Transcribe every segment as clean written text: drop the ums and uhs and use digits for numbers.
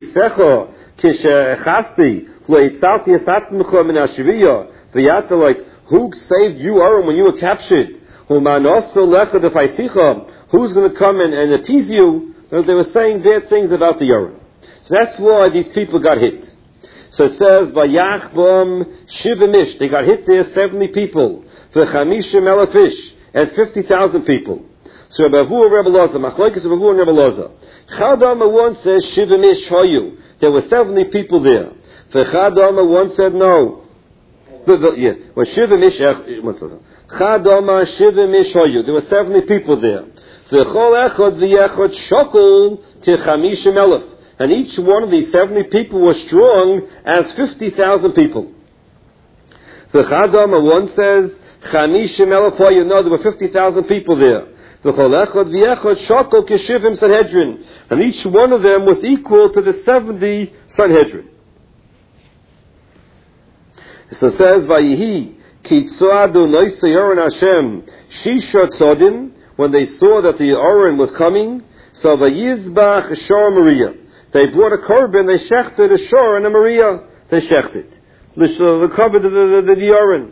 Secho Kishechasti Loitzalti Asatmicho Min Ashriya V'yata, like, who saved you, Aaron, when you were captured? Who's going to come and appease you? They were saying bad things about the Aaron. So that's why these people got hit. So it says, Vayach Bom Shivamish, they got hit there, 70 people. V'chamisha Melafish, and 50,000 people. So Rabbi Avu and Rabbi Loza, Machlokes Rabbi Avu and Rabbi Loza. Chadama one says Shivamish Hoyu. There were 70 people there. V'chadama one said no. Well, Shivamish Chadama Shivamish Hoyu. There were 70 people there. V'chol echad v'yechad shokol t'chamisha melech. And each one of these 70 people was strong as 50,000 people. The Chadama one says, Chamishim elef hoyu. No, there were 50,000 people there. The Cholechot v'yechot shokol keshivim Sanhedrin. And each one of them was equal to the 70 Sanhedrin. So it says, Vayihi ki tzoadu noisei Yoren Hashem shisha tzodim. When they saw that the Oren was coming, so Vayizbach Shor Maria. They brought a korban, they shechted a shor and a Maria. They shechted. The covered the Oren.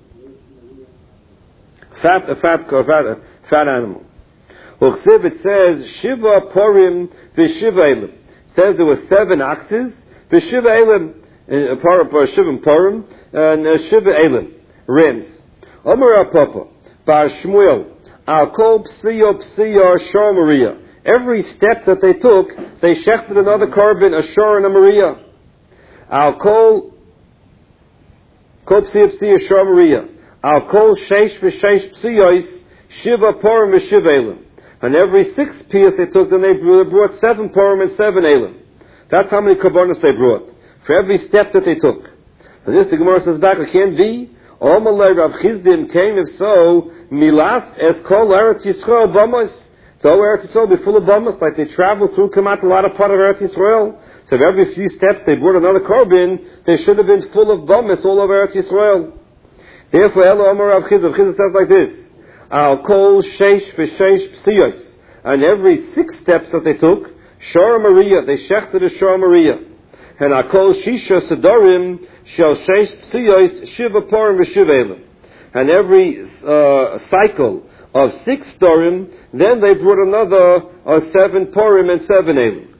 Fat animal. Uchsiv, it says, Shiva Porim v'Shiva Elim. It says there were 7 oxes, v'Shiva Elim, Shiva Porim, and Shiva Elim, rams. Omer Papa, Bar Shmuel, Al Kol Psiyo Shor Maria. Every step that they took, they shechted another korban, a shor and a Maria. Al Kol Psiyo Shor Maria. Al Kol Sheish v'Sheish Psiyos, Shiva Porim v'Shiva Elim. And every 6 piyas they took, then they brought 7 Porim and 7 Elim. That's how many korbanos they brought, for every step that they took. So this, the Gemara says back, it can't be. Omalei Rav Chizdim came, if so, Milas es Kol Eretz Yisrael Bamos. So Eretz Yisrael will be full of Bamos, like they traveled through, come out a lot of part of Eretz Yisrael. So every few steps they brought another korban, they should have been full of Bamos all over Eretz Yisrael. Therefore, Elo Omer Rav Chizdim. Rav Chizdim says like this, Al Kol Sheish v'Sheish Psiyos. And every 6 steps that they took, Shor Maria, they shechted a Shor Maria. And Al Kol Shisha Sedorim, Shel Sheish Psiyos, Shiva Porim v'Shiva Elim. And every cycle of 6 Dorim, then they brought another 7 Porim and 7 Elim.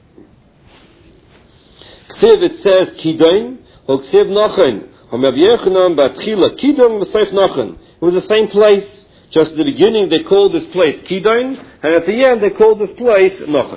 Ksiv, it says, Kidain, or Ksiv Nochen, or Rav Yechanan Batchila, Kidain v'Seif Nochen. It was the same place. Just at the beginning they called this place Kidain, and at the end they called this place Nochen.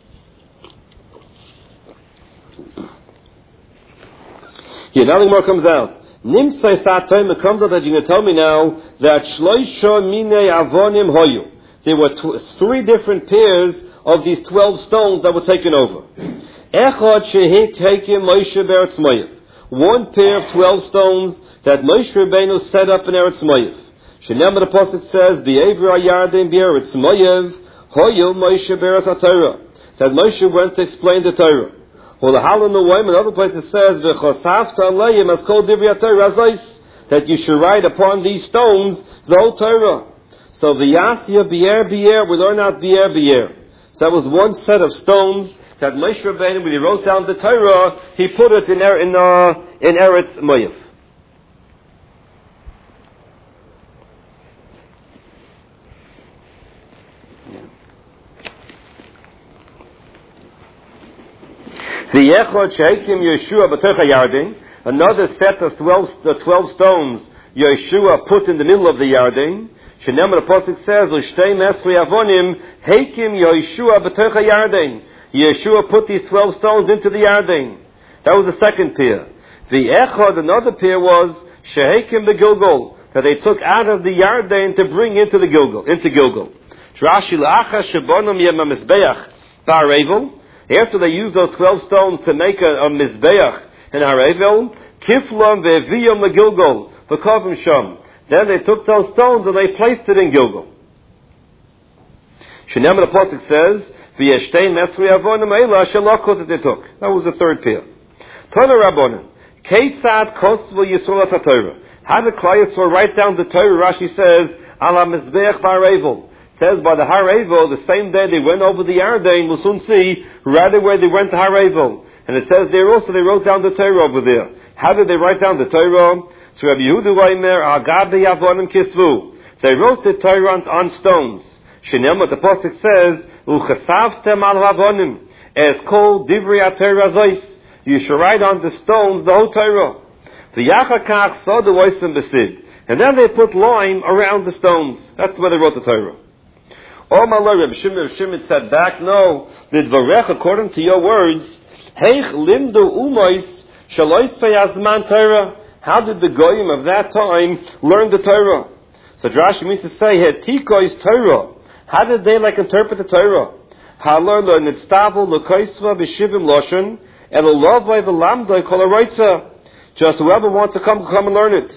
Here, now the Gemara comes out. Nimtzai Satoim, it comes out that you're going to tell me now that Shloisha Mine Avonim Hoyu. There were 3 different pairs of these 12 stones that were taken over. Echad Shehik Heikim Moshe Beretz Moav. 1 pair of 12 stones that Moshe Rabbeinu set up in Eretz Moav. Shenem the Pasuk says, Be'evra Yarden Be'eretz Moav, Hoyu Moshe Beretz HaTorah. That Moshe went to explain the Torah. Well, the Hal in the Way, in other places says, V'chosafta Aleim as kol divrei HaTorah azos, that you should write upon these stones the whole Torah. So V'yasya Be'er Be'er, we learn out Be'er Be'er. So that was 1 set of stones that Moshe Rabbeinu, when he wrote down the Torah, he put it in Eretz Moav. The Yechod Sheikim Yeshua B'Tocha Yarden, another set of 12 stones Yeshua put in the middle of the Yarden. Shenem the Pasuk says, L'shtei Mesri Avonim Heikim Yeshua B'Tocha Yarden. Yeshua put these 12 stones into the Yarden. That was the second pair. The Echod, another pair was Sheheikim B'Gilgol, that they took out of the Yarden to bring into Gilgal. Rashi L'Acha Shebonim Yem HaMizbeach Bar Evel. After they used those 12 stones to make a Mizbeach in Haravel, Kiflam ve'eviyam leGilgal, v'kovim sham. Then they took those stones and they placed it in Gilgal. Shenem the Pasuk says, V'yeshtein mesri avonim eila shelokot that they took. That was the third pair. Tana Rabbanan, Keitzad kosvu Yisrael HaTorah. How did Klal Yisrael write down the Torah? Rashi says, Ala Mizbeach Haravel. Says by the Haravel, the same day they went over the Yarden, we'll soon see, rather where they went to Haravel. And it says there also they wrote down the Torah over there. How did they write down the Torah? So Rabbi Yehuda Weimer, Agabe Avonim Kisvu. They wrote the Torah on stones. Shenema, the Pasuk says, Uchasavtem al Avonim, as called Divrei HaTorah Zois. You should write on the stones the whole Torah. The Yachakach saw the Oisim Besid. And then they put lime around the stones. That's where they wrote the Torah. Oh my Lord, Rabbi Shimon said back, no, Lidvarech, according to your words, Heich Limdu Umois Shalois Fayazman Torah. How did the Goyim of that time learn the Torah? So Rashi means to say, Hetikois Torah. How did they interpret the Torah? Halar Nitztavu L'Koisva B'Shivim Loshen Elolovai V'Lamdoi Kol HaRoitza. Just whoever wants to come and learn it.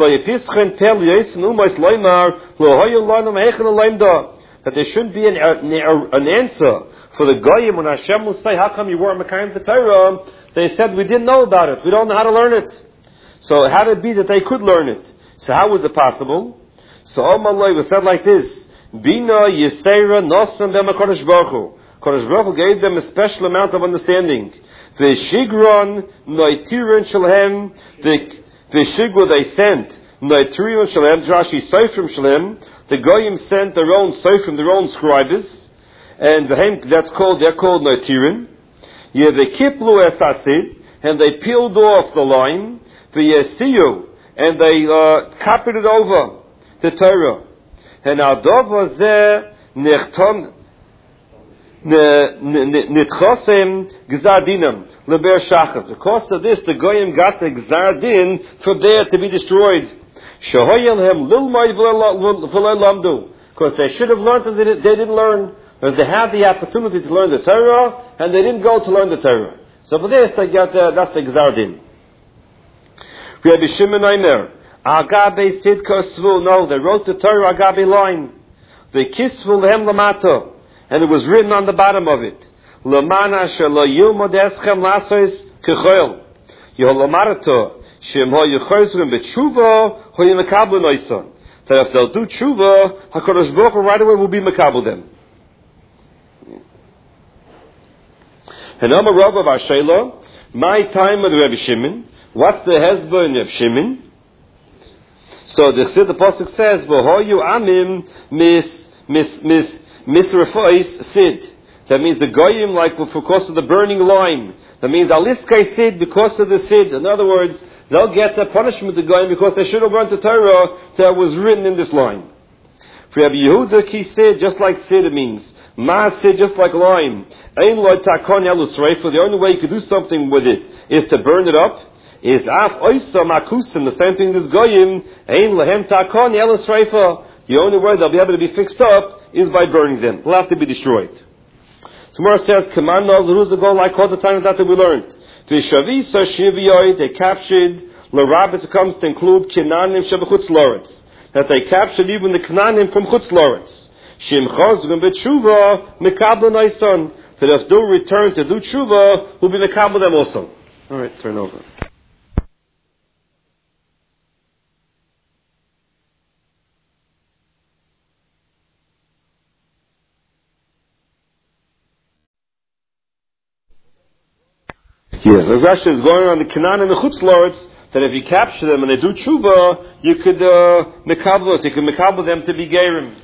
That there shouldn't be an answer for the Goyim when Hashem will say, how come you weren't Mekayim the Torah? They said, we didn't know about it. We don't know how to learn it. So how did it be that they could learn it? So how was it possible? So Omalai was said like this: Bina Yisera Nosam Dem HaKadosh Baruch Hu. Kodesh Baruch Hu gave them a special amount of understanding. The Shigron Noitirin Shalhem, the Shigwa they sent Noitirin Shalhem, Rashi Seifrim Shalhem. The Goyim sent their own Seifrim, their own scribes, and they're called Noitirin. Yeah, the Kiplu Esasid, and they peeled off the line. The Yesiyu, and they copied it over the Torah. And Adov was there Nechton Nitchosem Gzardinam Leber Shachar. Because of this, the Goyim got the Gzardin for there to be destroyed. Shahoyelhem Lilmai V'Lamdu. Because they should have learned and they didn't learn. Because they had the opportunity to learn the Torah and they didn't go to learn the Torah. So for this, they got that's the Gzardin. Rabbi Shimon Aimer, Agabe Sid Kosvu. No, they wrote the Torah Agabe line. The Kisvu Lehem Lamato. And it was written on the bottom of it. Lamana Shelo Yilmod Eschem Lasois Kechoil. Yeholomarato. Shem Ho Yechosrim B'Tshuva Ho Yemekabel Noison. That if they'll do Tshuva, HaKadosh Baruch Hu right away will be Mekabel them. And Amar Rav of Ashela, my time with Rabbi Shimon. What's the Hezbollah in Rav Shimon? So the Pasuk says, "V'hoyu amim misrefais sid." That means the goyim, because of the burning lime. That means aliskai sid, because of the sid. In other words, they'll get the punishment of the goyim because they should have learned the Torah that was written in this line. For Rabbi Yehuda ki sid, just like sid it means. Ma sid, just like lime. Ein lo takon elus reifa. The only way you could do something with it is to burn it up. Is af oisa makusim, the same thing as goyim, ein lehem takon yelas reifa. The only way they'll be able to be fixed up is by burning them. They'll have to be destroyed. Tomorrow says, Kaman knows the rules of God like all the time that we learned. The Shavisa Shiviyoi, they captured, L'Rabbis comes to include Kinanim Shabachutz Loretz. That they captured even the Kinanim from Chutz Loretz. Shim Chozgum B'Tshuva, Mekabel Naison. That if they'll return to do Tshuva, will be Mekabel them also. Alright, turn over. Yeah, the Rashi is going on the Canaan and the Chutz Loretz, that if you capture them and they do tshuva, you could mekabel them to be gerim.